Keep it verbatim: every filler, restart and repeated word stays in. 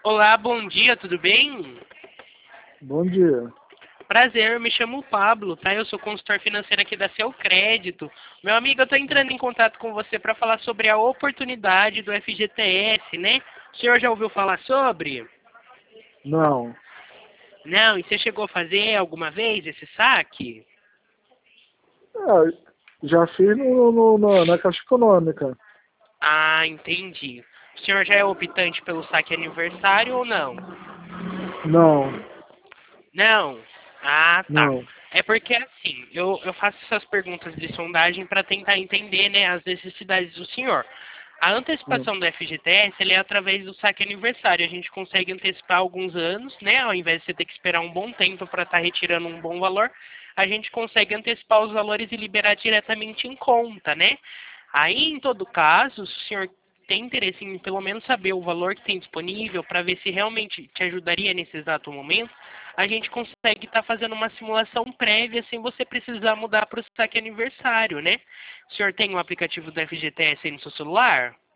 Olá, bom dia, tudo bem? Bom dia. Prazer, eu me chamo Pablo, tá? Eu sou consultor financeiro aqui da Seu Crédito. Meu amigo, eu estou entrando em contato com você para falar sobre a oportunidade do F G T S, né? O senhor já ouviu falar sobre? Não. Não, e você chegou a fazer alguma vez esse saque? Ah, já fiz no, no- no- na Caixa Econômica. Ah, entendi. O senhor já é optante pelo saque aniversário ou não? Não, Não? Ah, tá. não. É porque assim, eu, eu faço essas perguntas de sondagem para tentar entender, né, as necessidades do senhor. A Hum. antecipação do F G T S, ele é através do saque aniversário. A gente consegue antecipar alguns anos, né, ao invés de você ter que esperar um bom tempo para estar retirando um bom valor, a gente consegue antecipar os valores e liberar diretamente em conta, né? Aí, em todo caso, se o senhor tem interesse em pelo menos saber o valor que tem disponível para ver se realmente te ajudaria nesse exato momento, a gente consegue estar fazendo uma simulação prévia sem você precisar mudar para o saque aniversário, né? O senhor tem o aplicativo do F G T S aí no seu celular?